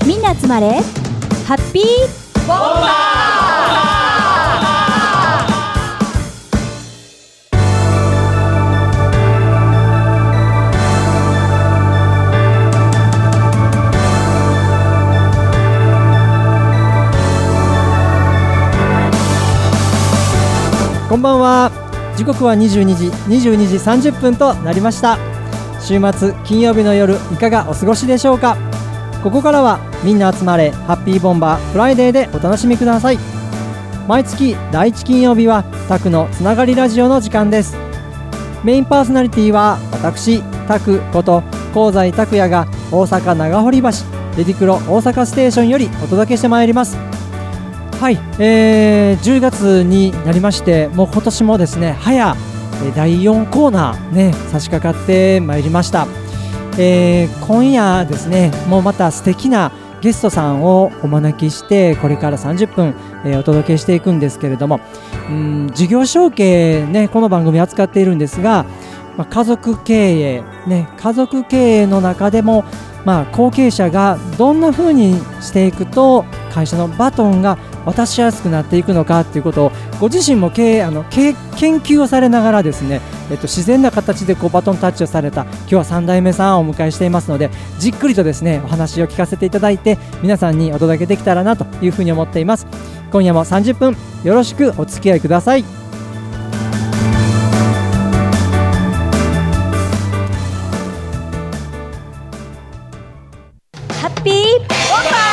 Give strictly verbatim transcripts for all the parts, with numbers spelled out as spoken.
みんな集まれハッピーボンバー。 こんばんは。時刻はにじゅうにじ、にじゅうにじさんじゅっぷんとなりました。週末金曜日の夜、いかがお過ごしでしょうか。ここからはみんな集まれハッピーボンバーフライデーでお楽しみください。毎月だいいち金曜日はタクのつながりラジオの時間です。メインパーソナリティは私タクこと香西拓也が大阪長堀橋レディクロ大阪ステーションよりお届けしてまいります。はい、えー、じゅうがつになりまして、もう今年もですね早だいよんコーナーね差し掛かってまいりました。えー、今夜ですねもうまた素敵なゲストさんをお招きしてこれからさんじゅっぷん、えー、お届けしていくんですけれども、うん事業承継ねこの番組扱っているんですが、まあ、家族経営ね家族経営の中でもまあ後継者がどんな風にしていくと会社のバトンが渡しやすくなっていくのかということをご自身も経営あの経研究をされながらですね、えっと、自然な形でこうバトンタッチをされた今日はさん代目さんをお迎えしていますので、じっくりとですねお話を聞かせていただいて皆さんにお届けできたらなというふうに思っています。今夜もさんじゅっぷんよろしくお付き合いください。 ハッピーボンバー。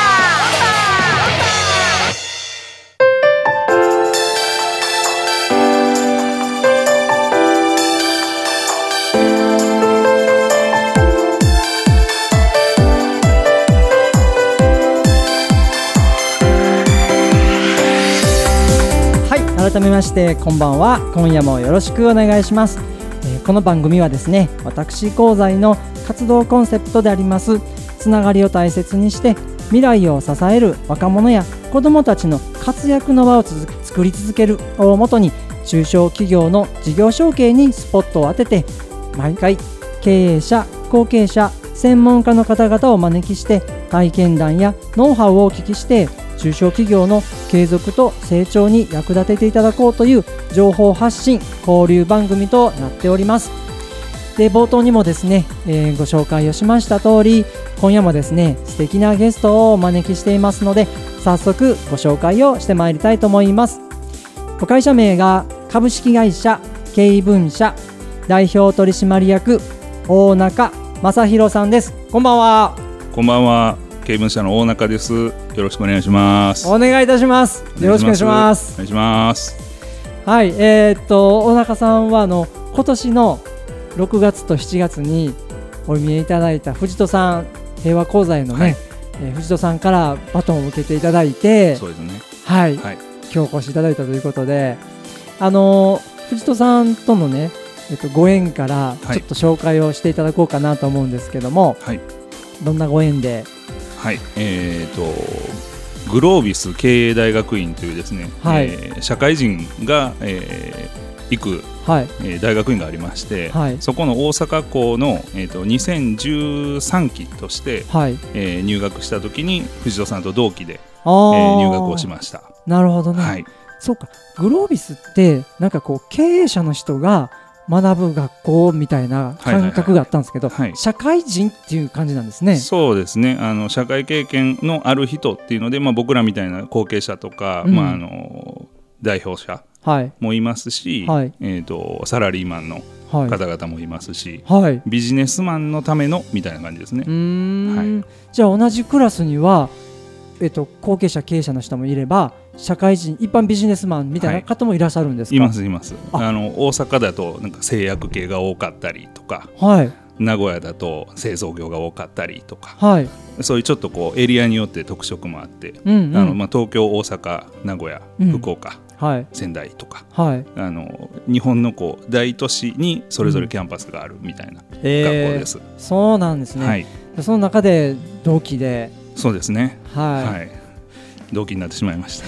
改めましてこんばんは。今夜もよろしくお願いします。えー、この番組はですね私香西の活動コンセプトでありますつながりを大切にして未来を支える若者や子どもたちの活躍の場をつ作り続けるをもとに中小企業の事業承継にスポットを当てて毎回経営者後継者専門家の方々をお招きして体験談やノウハウをお聞きして中小企業の継続と成長に役立てていただこうという情報発信交流番組となっております。で冒頭にもですね、えー、ご紹介をしました通り今夜もですね素敵なゲストをお招きしていますので早速ご紹介をしてまいりたいと思います。お会社名が株式会社経文社代表取締役大中正弘さんです。こんばんは。 こんばんは。経文社の大中です。よろしくお願いします。 お願いいたします。よろしくお願いします。 お願いします。 はい、えー、っと大中さんはあの今年のろくがつとしちがつにお見えいただいた藤戸さん平和講座のね、はいえー、藤戸さんからバトンを受けていただいてそうですね、 はい、はい、今日お越しいただいたということであの藤戸さんとのね、えっと、ご縁からちょっと紹介をしていただこうかなと思うんですけども、はい、どんなご縁ではいえー、とグロービス経営大学院というですね、はいえー、社会人が、えー、行く、はいえー、大学院がありまして、はい、そこの大阪校の、えー、とにせんじゅうさんきとして、はいえー、入学した時に藤戸さんと同期で、えー、入学をしました。 なるほどね、はい、そうかグロービスってなんかこう経営者の人が学ぶ学校みたいな感覚があったんですけど、はいはいはい、社会人っていう感じなんですね。 そうですねあの社会経験のある人っていうので、まあ、僕らみたいな後継者とか、うんまあ、あの代表者もいますし、はいえー、とサラリーマンの方々もいますし、はい、ビジネスマンのためのみたいな感じですね。 うーん、はい、じゃあ同じクラスには、えー、と後継者経営者の人もいれば社会人一般ビジネスマンみたいな方もいらっしゃるんですか。 はい、いますいますあの大阪だとなんか製薬系が多かったりとか、 はい、 名古屋だと製造業が多かったりとか、 はい、 そういうちょっとこうエリアによって特色もあって、 うんうんあのまあ、東京大阪名古屋、うん、福岡、はい、仙台とか、はい、あの日本のこう大都市にそれぞれキャンパスがあるみたいな学校です。 うんえー、そうなんですね、はい、その中で同期で。 そうですね、 はいはい、同期になってしまいました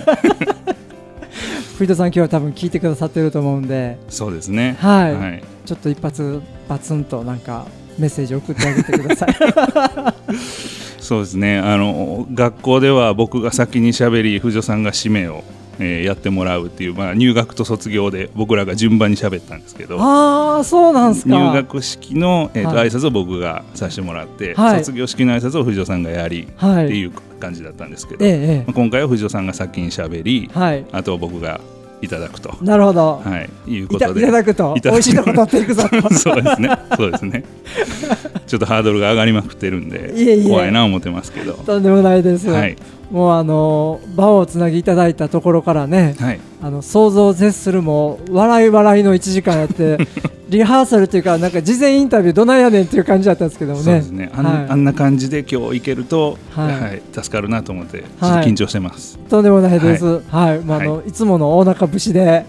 藤田さん今日は多分聞いてくださってると思うんで。 そうですね、 はいはい、ちょっと一発バツンとなんかメッセージ送ってあげてくださいそうですね、あの学校では僕が先にしゃべり藤尾さんが締めを、えー、やってもらうっていう、まあ、入学と卒業で僕らが順番にしゃべったんですけど、 ああそうなんですか。 入学式の、えーとはい、挨拶を僕がさせてもらって、はい、卒業式の挨拶を藤尾さんがやり、はい、っていう感じだったんですけど、ええ、まあ、今回は藤尾さんが先にしゃべり、はい、あとは僕がいただくと。 なるほど、 はい、いうことでい, たいただくと美味しいとこ取っていくぞとそうですね、そうですねちょっとハードルが上がりまくってるんでいえいえ怖いな思ってますけど。 とんでもないです、はい、もうあの場をつなぎいただいたところからね、はい、あの想像を絶するも笑い笑いのいちじかんやってリハーサルというかなんか事前インタビューどないやねんっていう感じだったんですけどもね。 そうですね、あん、はい、あんな感じで今日行けると、はいはい、助かるなと思ってちょっと緊張してます、 はい、とんでもないです、はいはい、まあ、あのはい、いつもの大中節で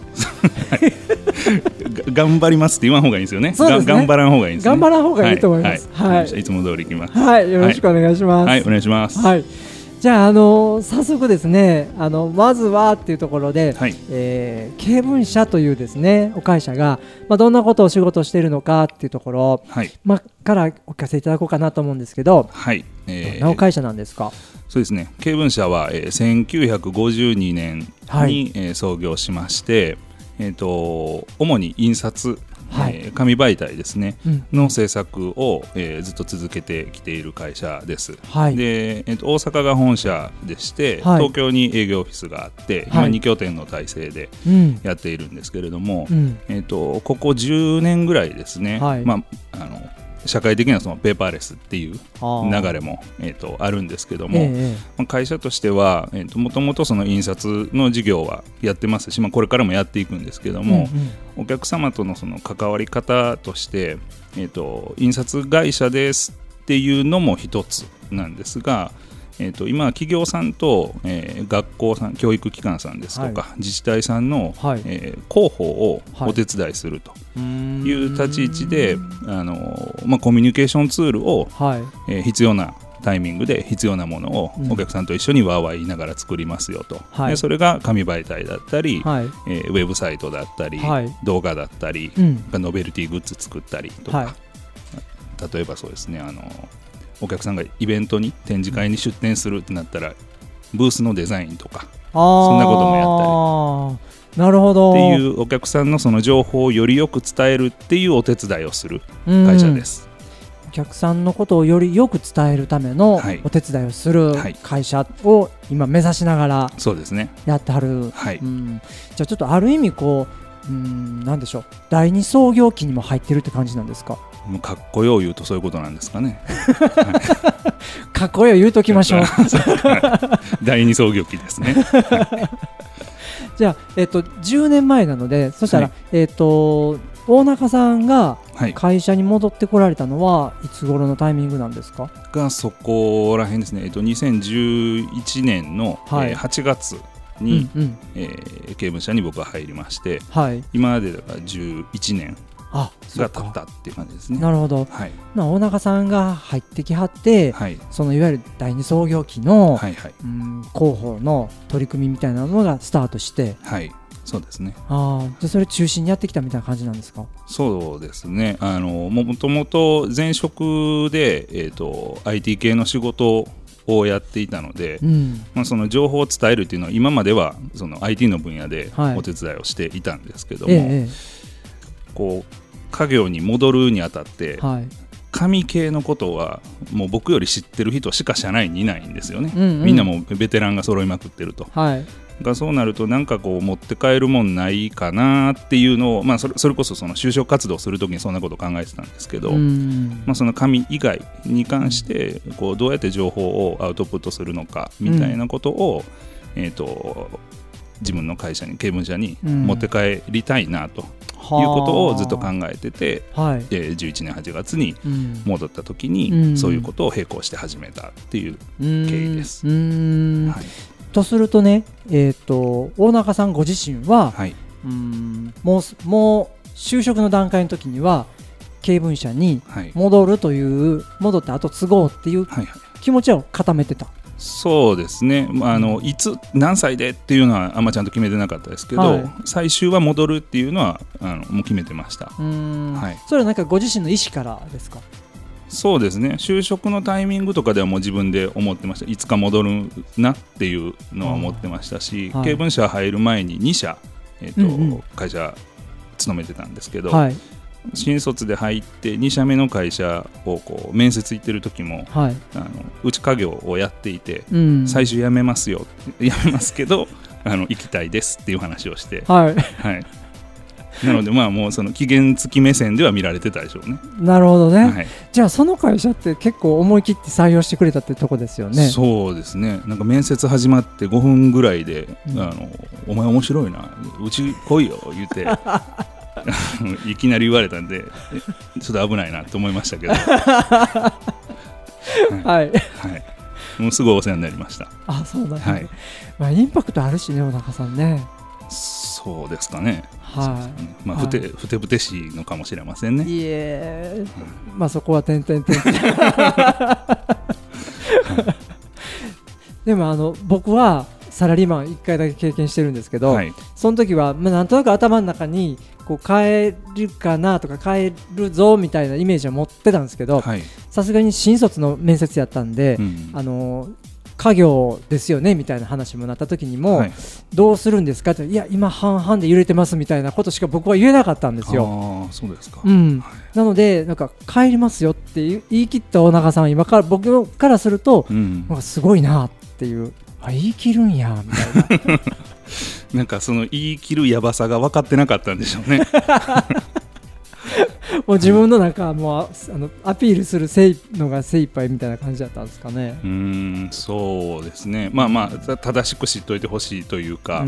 頑張りますって言わん方がいいんですよね。そうですね、頑張らん方がいいんですね。 頑張らん方がいいと思います、 はいはいはい、いつも通り行きます。 はい、よろしくお願いします。 はい、はい、お願いします。 はい、じゃあ、あの早速ですね、あのまずはっていうところで、はい、えー、経文社というですねお会社が、まあ、どんなことを仕事しているのかっていうところ、はい、まあ、からお聞かせいただこうかなと思うんですけど、はい、えー、どんなお会社なんですか？ そうですね、経文社は、えー、せんきゅうひゃくごじゅうにねんに、はい、えー、創業しまして、えー、と主に印刷、はい、えー、紙媒体ですね、うん、の制作を、えー、ずっと続けてきている会社です、はい、で、えー、と大阪が本社でして、はい、東京に営業オフィスがあって、はい、今に拠点の体制でやっているんですけれども、うん、えー、とここじゅうねんぐらいですね、はい、まあ、あの社会的にはそのペーパーレスっていう流れも、えー、とあるんですけども、えー、会社としては、えー、ともともとその印刷の事業はやってますし、まあ、これからもやっていくんですけども、うんうん、お客様とのその関わり方として、えー、と印刷会社ですっていうのも一つなんですが、えー、と今企業さんと、えー、学校さん、教育機関さんですとか、はい、自治体さんの、はい、えー、広報をお手伝いするという立ち位置で、あのまあ、コミュニケーションツールを、はい、えー、必要なタイミングで必要なものをお客さんと一緒にワーワー言いながら作りますよと、はい、でそれが紙媒体だったり、はい、えー、ウェブサイトだったり、はい、動画だったり、うん、ノベルティグッズ作ったりとか、はい、例えばそうですね、あのお客さんがイベントに展示会に出展するってなったらブースのデザインとかそんなこともやったり、 なるほど、 っていうお客さんのその情報をよりよく伝えるっていうお手伝いをする会社です。 お客さんのことをよりよく伝えるためのお手伝いをする会社を今目指しながらやってはる、はい、うん、じゃあちょっとある意味こう、うん、なんでしょう、第二創業期にも入ってるって感じなんですか？ もうかっこよう言うとそういうことなんですかねかっこよう言うときましょう第二創業期ですねじゃあ、えっと、じゅうねんまえなので、そしたら、はい、えっと、大中さんが会社に戻ってこられたのはいつ頃のタイミングなんですか？ がそこらへんですね、えっと、にせんじゅういちねんの、はい、えー、はちがつに、うんうん、えー、経文社に僕は入りまして、はい、今までだからじゅういちねんが経ったっていう感じですね。 なるほど、はい、大中さんが入ってきはって、はい、そのいわゆる第二創業期の、はいはい、うん、広報の取り組みみたいなのがスタートして、 はい、そうですね。 あ、じゃあそれ中心にやってきたみたいな感じなんですか？ そうですね、あのもともと前職で、えーと、アイティー 系の仕事をやっていたので、うん、まあ、その情報を伝えるっていうのは今まではその アイティー の分野でお手伝いをしていたんですけども、はい、ええ、こう家業に戻るにあたって、はい、紙系のことはもう僕より知ってる人しか社内にいないんですよね、うんうん、みんなもうベテランが揃いまくってると、はい、がそうなるとなんかこう持って帰るもんないかなっていうのを、まあ、それ、それこそその就職活動するときにそんなことを考えてたんですけど、うん、まあ、その紙以外に関してこうどうやって情報をアウトプットするのかみたいなことを、うん、えーと自分の会社に経文社に持って帰りたいなということをずっと考えてて、はい、えー、じゅういちねんはちがつに戻った時に、うん、そういうことを並行して始めたっていう経緯です。 うん、はい、とするとね、えーと、大中さんご自身は、はい、うーん、もう、もう就職の段階の時には経文社に戻るという、はい、戻って後継ごうっていう気持ちを固めてた。 そうですね、あのいつ何歳でっていうのはあんまちゃんと決めてなかったですけど、はい、最終は戻るっていうのはあのもう決めてました。うーん、 はい、それはなんかご自身の意思からですか？ そうですね、就職のタイミングとかではもう自分で思ってました。いつか戻るなっていうのは思ってましたし、はい、経文社入る前にに社、えーとうんうん、会社勤めてたんですけど、はい、新卒で入ってに社目の会社をこう面接行ってる時も、はい、あのうち家業をやっていて、うん、最初辞めますよ辞めますけどあの行きたいですっていう話をして、はいはい、なのでまあもうその期限付き目線では見られてたでしょうね。 なるほどね、はい、じゃあその会社って結構思い切って採用してくれたってとこですよね。 そうですね、なんか面接始まってごふんぐらいで、うん、あのお前面白いなうち来いよ言っていきなり言われたんでちょっと危ないなと思いましたけどはい、はいはい、もうすごいお世話になりました。 あ、そうなんですね、はい、まあ、インパクトあるしね、小中さんね。 そうですかね、 はい、 ね、まあ、ふて、はい、ふてぶてしいのかもしれませんね。 いえ、うん、まあそこは点々点でもあの僕はサラリーマンいっかいだけ経験してるんですけど、はい、その時は、まあ、なんとなく頭の中にこう帰るかなとか帰るぞみたいなイメージを持ってたんですけど、さすがに新卒の面接やったんで、うん、あの家業ですよねみたいな話もなった時にも、はい、どうするんですかって、いや今半々で揺れてますみたいなことしか僕は言えなかったんですよ。 あ、そうですか、 うん、はい、なのでなんか帰りますよって言い切った大中さんは今から僕からすると、うん、なんかすごいなっていう、あ、言い切るんやみたいななんかその言い切るやばさが分かってなかったんでしょうねもう自分の中もうあのアピールするせいのが精一杯みたいな感じだったんですかね。 うーん、そうですね、まあまあ正しく知っといてほしいというか、うん、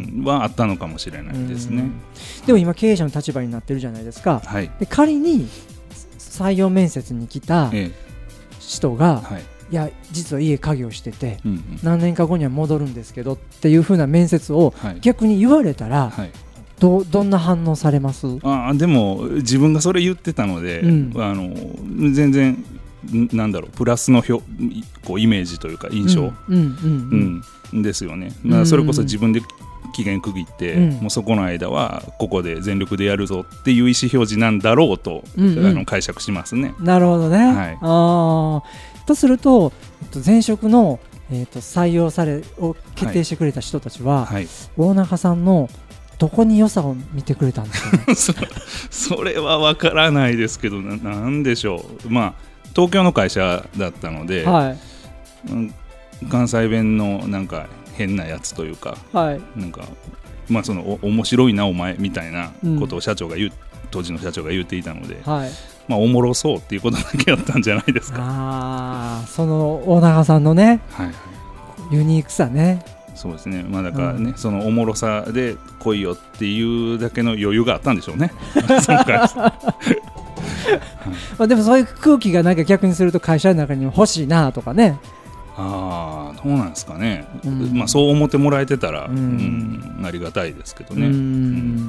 うん、はあったのかもしれないですね。 でも今経営者の立場になってるじゃないですか、はい、で仮に採用面接に来た人が、ええ、はい、いや実は家家業してて、うんうん、何年か後には戻るんですけどっていう風な面接を逆に言われたら、はいはい、ど, どんな反応されます？ あ、でも自分がそれ言ってたので、うん、あの全然なんだろう、プラスの表こうイメージというか印象、うんうんうんうん、ですよね。だからそれこそ自分で期限区切って、うん、もうそこの間はここで全力でやるぞっていう意思表示なんだろうと、うんうん、あの解釈しますね。 なるほどね、はい、あとすると、えっと、前職の、えー、と採用されを決定してくれた人たちは、はいはい、大中さんのどこに良さを見てくれたんですかねそ, それは分からないですけど な, なんでしょう、まあ、東京の会社だったので、はい、関西弁のなんか変なやつというか、はい、なんか、まあ、そのお面白いなお前みたいなことを社長が言う、うん、当時の社長が言っていたので、はい、まあ、おもろそうっていうことだけだったんじゃないですか。 あ、その大永さんのね、はいはい、ユニークさね。 そうですね、まあ、だからね、うん、そのおもろさで来いよっていうだけの余裕があったんでしょうねまあでもそういう空気がなんか逆にすると会社の中にも欲しいなとかね。 ああ、どうなんですかね、うん、まあ、そう思ってもらえてたら、うんうん、ありがたいですけどね。うん、うん、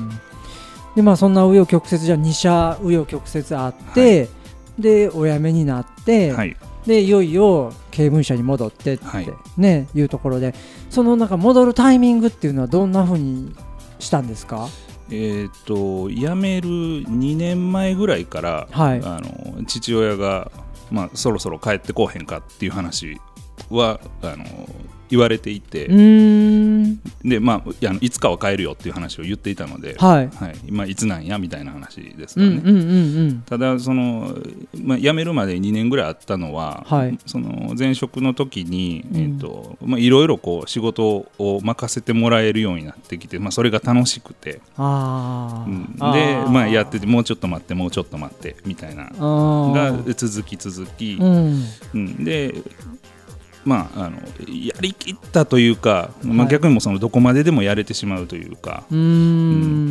でまあ、そんな紆余曲折じゃに社紆余曲折あって、はい、でお辞めになって、はい、でいよいよ経文社に戻ってって、はい、ね、いうところで、そのなんか戻るタイミングっていうのはどんな風にしたんですか？ えー、と辞めるにねんまえぐらいから、はい、あの父親が、まあ、そろそろ帰ってこうへんかっていう話はあの言われていて、うーんで、まあ、あのいつかは帰るよっていう話を言っていたので、はいはい、今いつなんやみたいな話ですからね、うんうんうんうん、ただその、まあ、辞めるまでにねんぐらいあったのは、はい、その前職の時に、えーとまあ、いろいろこう仕事を任せてもらえるようになってきて、まあ、それが楽しくて、あ、うん、で、まあ、やっててもうちょっと待ってもうちょっと待ってみたいなが続き続き、うんうん、でまあ、あのやりきったというか、まあ、逆にもそのどこまででもやれてしまうというか、うーん、うん、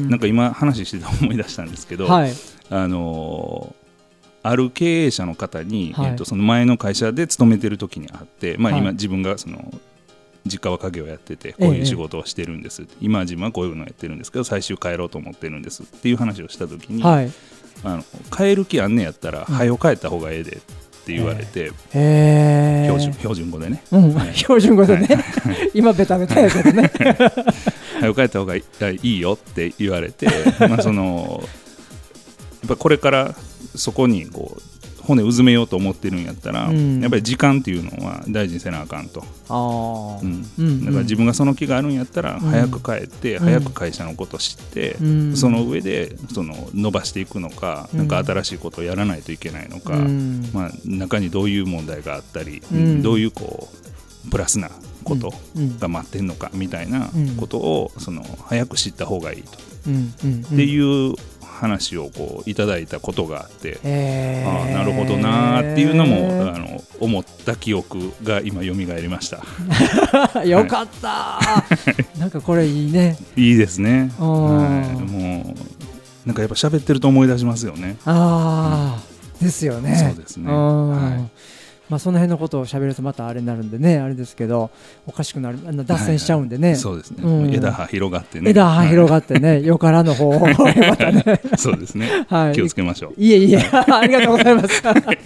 なんか今話してて思い出したんですけど、はい、あのある経営者の方に、はい、えーと、その前の会社で勤めてる時に会って、まあ、今自分がその実家は家業をやっててこういう仕事をしてるんです、ええ、今自分はこういうのをやってるんですけど最終帰ろうと思ってるんですっていう話をした時に、はい、あの帰る気あんねやったら、うん、早よ帰った方がええでって言われて、えー、標準、標準語でね、うん、 標準語でね、はい、今ベタベタやけどね早く帰った方がいいよって言われてまあそのやっぱこれからそこにこう骨うずめようと思ってるんやったら、うん、やっぱり時間っていうのは大事にせなあかんと。 あ、 うんうん、だから自分がその気があるんやったら、うん、早く帰って、うん、早く会社のことを知って、うん、その上でその伸ばしていくのか、うん、なんか新しいことをやらないといけないのか、うん、まあ、中にどういう問題があったり、うん、どういうこうプラスなことが待ってんのかみたいなことをその早く知った方がいいと、うんうんうん、っていう話をこういただいたことがあって、えー、ああなるほどなっていうのもあの思った記憶が今蘇りましたよかった、はい、なんかこれいいね。 いいですね、はい、もうなんかやっぱ喋ってると思い出しますよね。 あ、うん、ですよね。 そうですね、はい、 まあ、その辺のことを喋るとまたあれになるんでね、あれですけどおかしくなる、脱線しちゃうんでね、はいはい、 そうですね、うん、枝葉広がってね、 枝葉広がってね、はい、よからの方をまたねそうですね、はい、気をつけましょう。 いえいえありがとうございます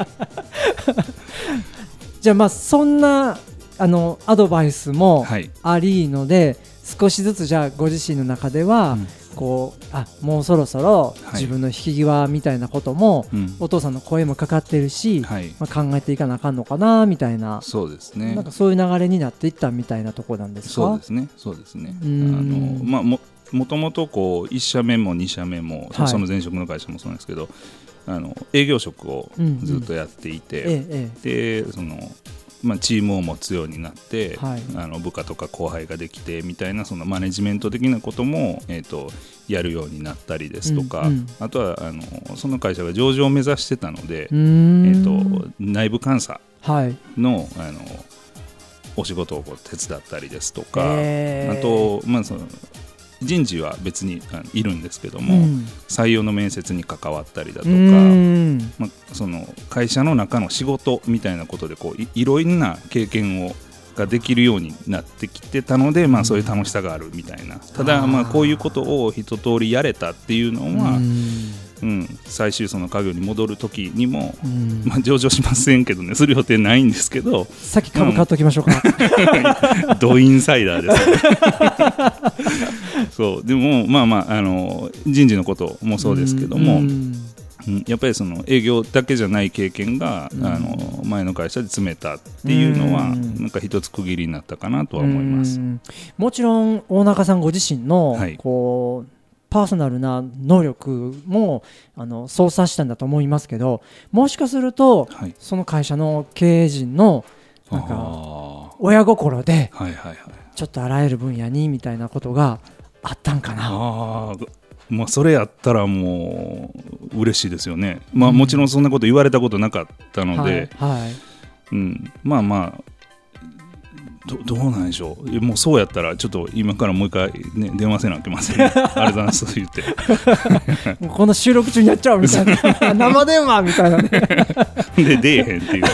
じゃあまあそんなあのアドバイスもありので、はい、少しずつじゃあご自身の中では、うん、こうあもうそろそろ自分の引き際みたいなことも、はい、お父さんの声もかかってるし、はいまあ、考えていかなあかんのかなみたいな、 そうですね、 なんかそういう流れになっていったみたいなところなんですか。 そうですね、そうですね。あの、まあ、も, もともとこういっ社目もに社目も、はい、その前職の会社もそうなんですけど、あの営業職をずっとやっていて、うんうんええ、でそのまあ、チームを持つようになって、はい、あの部下とか後輩ができてみたいなそのマネジメント的なことも、えー、とやるようになったりですとか、うんうん、あとはあのその会社が上場を目指してたので、えー、と内部監査の、はい、あのお仕事をこう手伝ったりですとか、あと、まあ、その人事は別にいるんですけども、うん、採用の面接に関わったりだとか、まあ、その会社の中の仕事みたいなことでこう い, いろんな経験をができるようになってきてたので、まあ、そういう楽しさがあるみたいな。ただまあこういうことを一通りやれたっていうのは、うんうん、最終その家業に戻る時にも、うんまあ、上場しませんけどね、する予定ないんですけど、 さっき株買っときましょうか、 うん、ドインサイダーですねそうでもまあまあ、あの人事のこともそうですけども、うんうん、やっぱりその営業だけじゃない経験が、うん、あの前の会社で積めたっていうのは、うん、なんか一つ区切りになったかなとは思います。うん、 もちろん大中さんご自身の、はい、こうパーソナルな能力もあの操作したんだと思いますけど、もしかすると、はい、その会社の経営陣のなんか親心で、はいはいはい、ちょっとあらゆる分野にみたいなことがあったんかな。 あ、まあ、それやったらもう嬉しいですよね、まあ、もちろんそんなこと言われたことなかったので、はいはいうん、まあまあど, どうなんでしょう。もうそうやったらちょっと今からもう一回、ね、電話せなきゃいけませんねありがとうございますと言ってもうこの収録中にやっちゃうみたいな生電話みたいなねで出えへんっていうね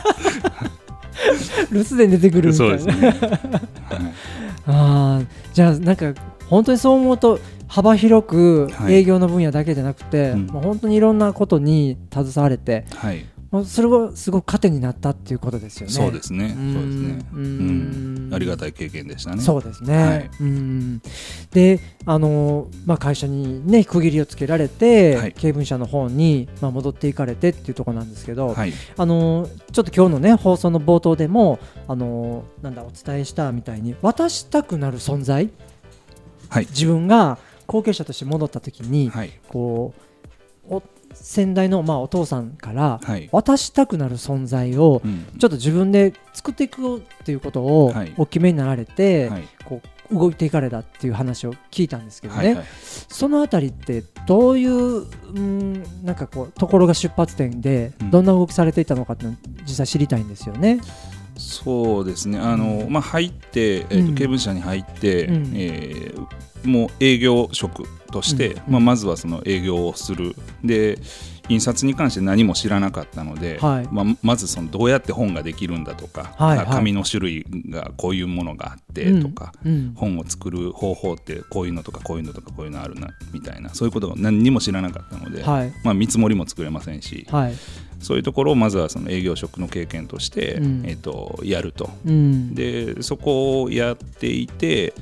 留守電出てくるみたいな。そうですね、はい、あじゃあなんか本当にそう思うと幅広く営業の分野だけじゃなくて、はいうん、もう本当にいろんなことに携われて、はいそれがすごく糧になったっていうことですよね。 そうですね。そうですね。うん、ありがたい経験でしたね。 そうですね。はい、うんで、あのまあ会社にね区切りをつけられて、はい、経文社の方にまあ戻っていかれてっていうところなんですけど、はい、あのちょっと今日のね放送の冒頭でもあのなんだお伝えしたみたいに渡したくなる存在、はい、自分が後継者として戻った時に、はい、こうお先代のまあお父さんから渡したくなる存在をちょっと自分で作っていくっていうことをお決めになられてこう動いていかれたっていう話を聞いたんですけどね、そのあたりってどういう、うん、なんかこうところが出発点でどんな動きされていたのかっていうのを実際知りたいんですよね。 そうですね、あの、まあ、入って、えーと、経文社に入って、うんえー、もう営業職として、うんまあ、まずはその営業をする。で印刷に関して何も知らなかったので、はいまあ、まずそのどうやって本ができるんだとか、はいはい、紙の種類がこういうものがあってとか、うんうん、本を作る方法ってこういうのとかこういうのとかこういうのあるなみたいな、そういうことが何にも知らなかったので、はいまあ、見積もりも作れませんし、はい、そういうところをまずはその営業職の経験として、うんえー、とやると、うん、でそこをやっていて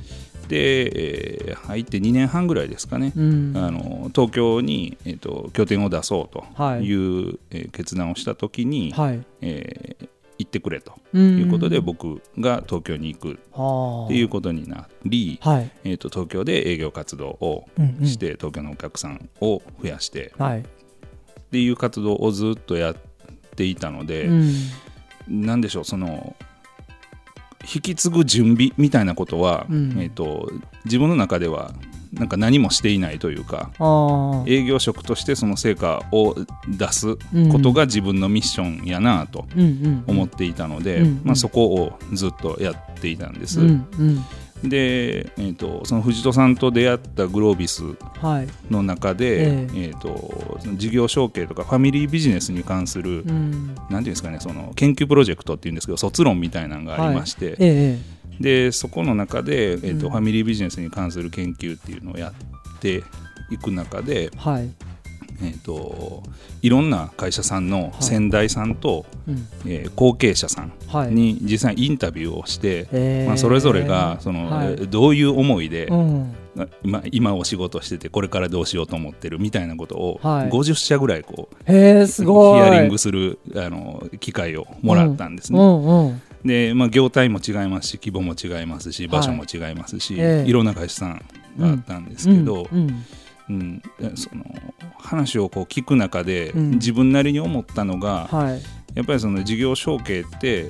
で、えー、入ってにねんはんぐらいですかね、うん、あの東京に、えー、と拠点を出そうという、はいえー、決断をしたときに、はいえー、行ってくれということで、うん、僕が東京に行くっていうことになり、はいえー、と東京で営業活動をして、うんうん、東京のお客さんを増やして、はい、っていう活動をずっとやっていたので、うん、なんでしょうその引き継ぐ準備みたいなことは、うんえー、と自分の中ではなんか何もしていないというか、営業職としてその成果を出すことが自分のミッションやなと思っていたので、まあ、そこをずっとやっていたんです、うんうんで、えー、とその藤戸さんと出会ったグロービスの中で、はいえーえー、とその事業承継とかファミリービジネスに関する、うん、なんていうんですかねその研究プロジェクトっていうんですけど卒論みたいなのがありまして、はいえー、でそこの中で、えーとうん、ファミリービジネスに関する研究っていうのをやっていく中で、はいえー、といろんな会社さんの先代さんと、はいえー、後継者さんに実際にインタビューをして、はいまあ、それぞれがその、はい、どういう思いで、うん、今, 今お仕事しててこれからどうしようと思ってるみたいなことをごじゅっしゃぐらいこう、 へーすごいヒアリングするあの機会をもらったんですね、うんうんうんでまあ、業態も違いますし規模も違いますし場所も違いますし、はい、いろんな会社さんがあったんですけど、うんうんうんうん、その話をこう聞く中で、うん、自分なりに思ったのが、はい、やっぱりその事業承継って、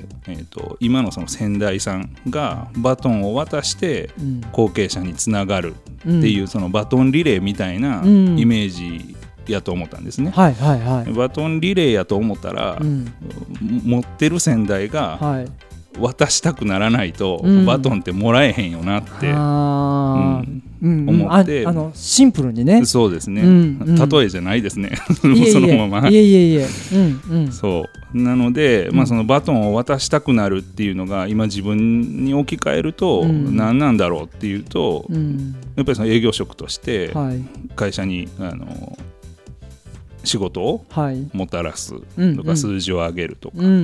えーと、今のその先代さんがバトンを渡して後継者につながるっていう、うん、そのバトンリレーみたいなイメージやと思ったんですね、はいはいはい、バトンリレーやと思ったら、うん、持ってる先代が、はい渡したくならないと、うん、バトンってもらえへんよなって、うんうん、思って、 ああのシンプルにねそうですね、うんうん、例えじゃないですねそのままいえいえいえ、うんうん、 そうなので、まあ、そのバトンを渡したくなるっていうのが今自分に置き換えると、うん、何なんだろうっていうと、うん、やっぱりその営業職として会社に、はい、あの仕事をもたらすとか、はい、数字を上げるとか、うんうん、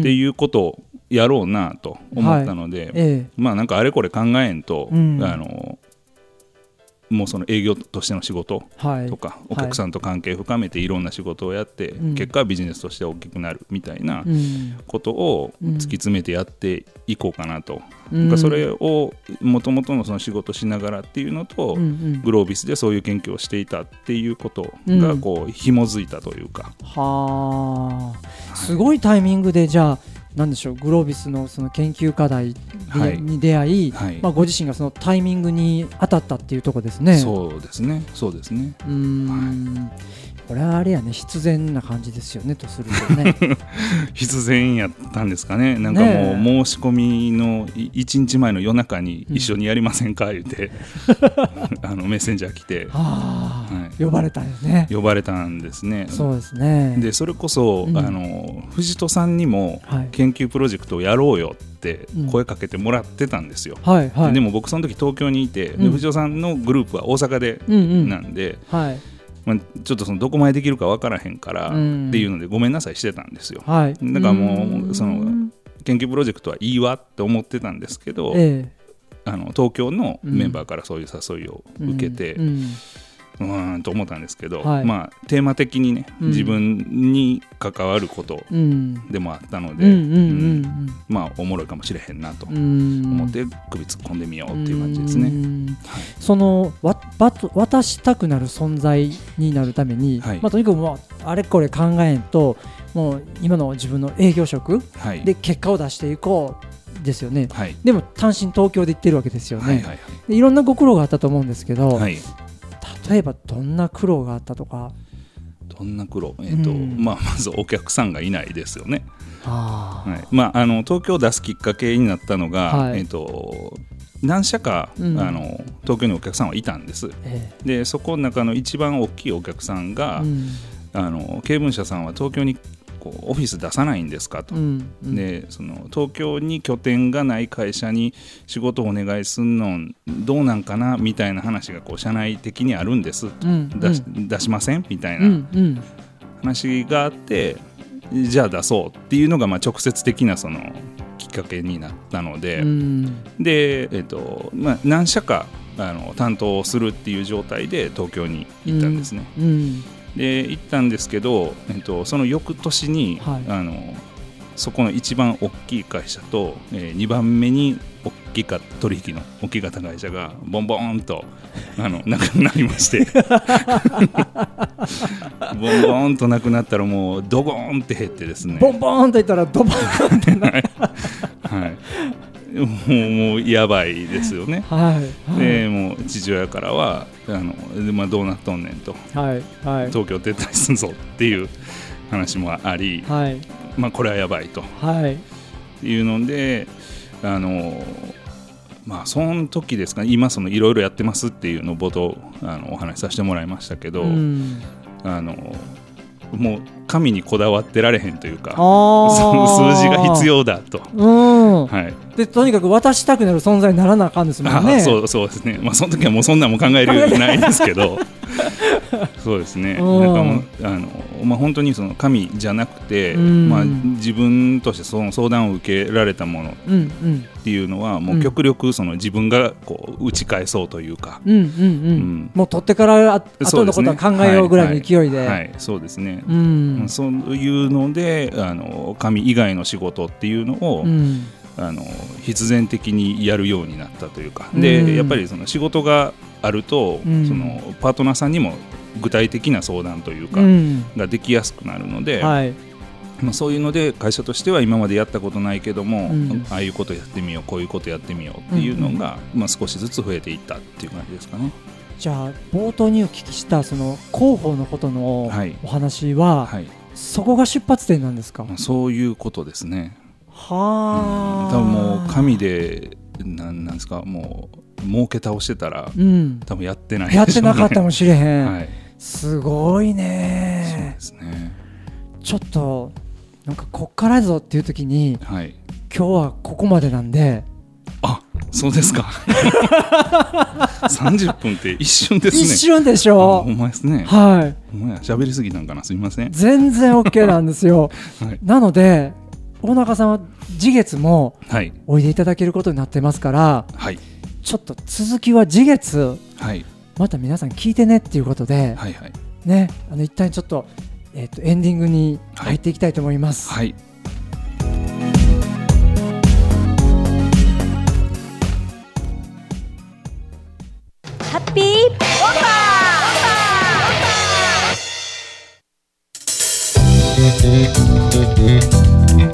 っていうことをやろうなと思ったので、はいええ、まあなんかあれこれ考えんと、うん、あのもうその営業としての仕事とか、はい、お客さんと関係深めていろんな仕事をやって、はい、結果はビジネスとして大きくなるみたいなことを突き詰めてやっていこうかなと、うん、なんかそれをもともとのその仕事しながらっていうのと、うんうん、グロービスでそういう研究をしていたっていうことがこう紐づいたというか、 うん、はあ、すごいタイミングでじゃあなんでしょうグロービス の, その研究課題に出会い、はいはいまあ、ご自身がそのタイミングに当たったっていうところですね。 そうですねそうですねうーん、はい、これはあれやね必然な感じですよねとするとね必然やったんですかね。なんかもう申し込みのいちにちまえの夜中に一緒にやりませんか言って、うん、あのメッセンジャー来て、はあはい、呼ばれたんですね。 呼ばれたんですね。 そうですね。 でそれこそ、うん、あの藤戸さんにも研究プロジェクトをやろうよって声かけてもらってたんですよ、うんはいはい、で, でも僕その時東京にいて、うん、で藤戸さんのグループは大阪でなんで、うんうんはいまあ、ちょっとそのどこまでできるか分からへんからっていうのでごめんなさいしてたんですよ、はい、だからもうその研究プロジェクトはいいわって思ってたんですけど、ええ、あの東京のメンバーからそういう誘いを受けて、うんうんうーんと思ったんですけど、はいまあ、テーマ的にね、うん、自分に関わることでもあったので、うんうんうんうん、まあおもろいかもしれへんなと思って首突っ込んでみようっていう感じですね、うんはい、 そのわ渡したくなる存在になるために、はいまあ、とにかくもうあれこれ考えんともう今の自分の営業職で結果を出していこうですよね、はい、でも単身東京で行ってるわけですよね、はいはいはい、でいろんなご苦労があったと思うんですけど、はい例えばどんな苦労があったとか。 どんな苦労、えーとうんまあ、まずお客さんがいないですよね、はいまあ、あの東京を出すきっかけになったのが、はいえー、と何社か、うん、あの東京にお客さんはいたんです、えー、でそこの中の一番大きいお客さんが、うん、あの経文社さんは東京にこうオフィス出さないんですかと、うんうん、でその東京に拠点がない会社に仕事をお願いするのどうなんかなみたいな話がこう社内的にあるんです、うんうん、出し、出しませんみたいな話があって、うんうん、じゃあ出そうっていうのがまあ直接的なそのきっかけになったので、うん、で、えーとまあ、何社かあの担当するっていう状態で東京に行ったんですね、うんうん、で行ったんですけど、えーと、その翌年に、はい、あのそこの一番大きい会社と、えー、にばんめに大きか取引の大きかった会社がボンボーンとあのなくなりましてボンボーンとなくなったらもうドゴーンって減ってですね、 ボンボーンといったらドボーンってなはい、はい、もう、もうやばいですよね、はいはい、でもう父親からはあの、まあ、どうなっとんねんと、はいはい、東京撤退すんぞっていう話もあり、はいまあ、これはやばいと、はい、いうのであのまあその時ですかね、今そのいろいろやってますっていうのを冒頭あのお話しさせてもらいましたけど、うん、あのもう紙にこだわってられへんというか、その数字が必要だと、 うんはい、でとにかく渡したくなる存在にならなあかんですもんね。 あそう、そうですね、まあ、その時はもうそんなんも考えるようにないですけどそうですね、なんかもうあの、まあ、本当にその紙じゃなくて、うんまあ、自分としてその相談を受けられたものっていうのはもう極力その自分がこう打ち返そうというか、うんうんうんうん、 もう取ってからあ後のことは考えようぐらいの勢いで、 はいはいはい、そうですね、うん、そういうのであの紙以外の仕事っていうのを、うんあの必然的にやるようになったというか、で、うん、やっぱりその仕事があると、うん、そのパートナーさんにも具体的な相談というか、うん、ができやすくなるので、はいまあ、そういうので会社としては今までやったことないけども、うん、ああいうことやってみようこういうことやってみようっていうのが、うんまあ、少しずつ増えていったっていう感じですかね。 じゃあ冒頭にお聞きしたその広報のことのお話は、はいはい、そこが出発点なんですか？ そういうことですね。はあ、うん、多分もう紙でなんなんですか、もう儲け倒してたら、うん、多分やってないでしょうね。 やってなかったかもしれへん、はい、すごいね。 そうですね。 ちょっとなんかこっからぞっていう時に、はい、今日はここまでなんで。 あ、そうですかさんじゅっぷんって一瞬ですね。 一瞬でしょ。 ほんまですね。 はい。 ほんまや、喋りすぎなんかな、すみません。 全然 OK なんですよ、はい、なので大中さんは次月もおいでいただけることになってますから、はい、ちょっと続きは次月、はい、また皆さん聞いてねっていうことで、はいはいね、あの一旦ちょっと、えーと、エンディングに入っていきたいと思います、はいはい。 ハッピーボンバー。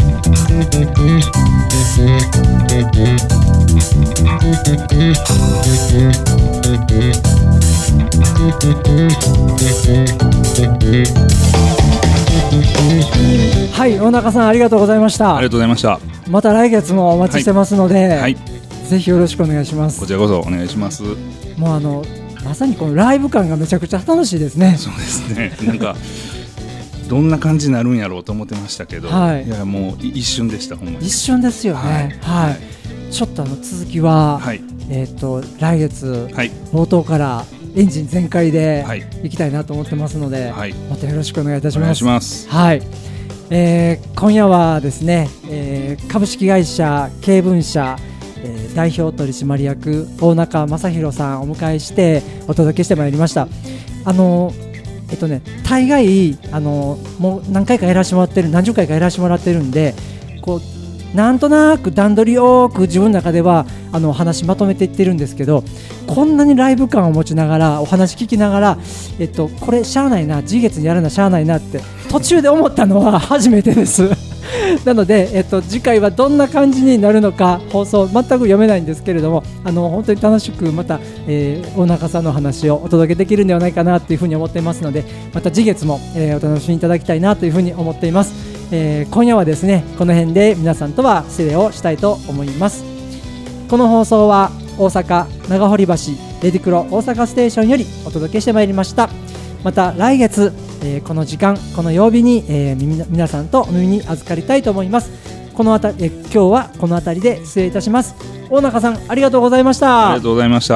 はい、大中さんありがとうございました。 ありがとうございました。 また来月もお待ちしてますので、はいはい、ぜひよろしくお願いします。 こちらこそお願いします。 もうあのまさにこのライブ感がめちゃくちゃ楽しいですね。 そうですね。なんかどんな感じになるんやろうと思ってましたけど、はい、いやもう一瞬でした。ほんまに一瞬ですよね。はい、はい、ちょっとあの続きは、はい、えー、と来月、はい、冒頭からエンジン全開でいきたいなと思ってますので、はい、またよろしくお願いいたします。お願いします。はい、えー、今夜はですね、えー、株式会社経文社、えー、代表取締役大中正弘さんをお迎えしてお届けしてまいりました。あのえっとね、大概あのもう何回かやらせてもらってる何十回かやらせてもらってるんで、こうなんとなく段取りよく自分の中ではあの話まとめていってるんですけど、こんなにライブ感を持ちながらお話聞きながら、えっと、これしゃあないな、次月にやるなしゃあないなって途中で思ったのは初めてですなので、えっと、次回はどんな感じになるのか放送全く読めないんですけれども、あの本当に楽しくまた、えー、大中さんの話をお届けできるんではないかなというふうに思っていますので、また次月も、えー、お楽しみいただきたいなというふうに思っています。えー、今夜はですねこの辺で皆さんとは失礼をしたいと思います。この放送は大阪長堀橋レディクロ大阪ステーションよりお届けしてまいりました。また来月、えー、この時間この曜日に、えー、皆さんとお耳に預かりたいと思います。このあたり、えー、今日はこのあたりで失礼いたします。大中さんありがとうございました。 ありがとうございました。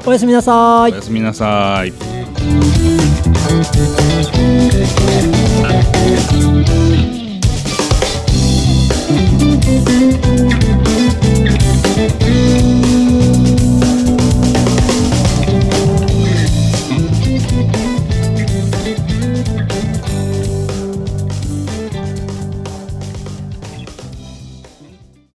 おやすみなさい。 おやすみなさい。 Thank you.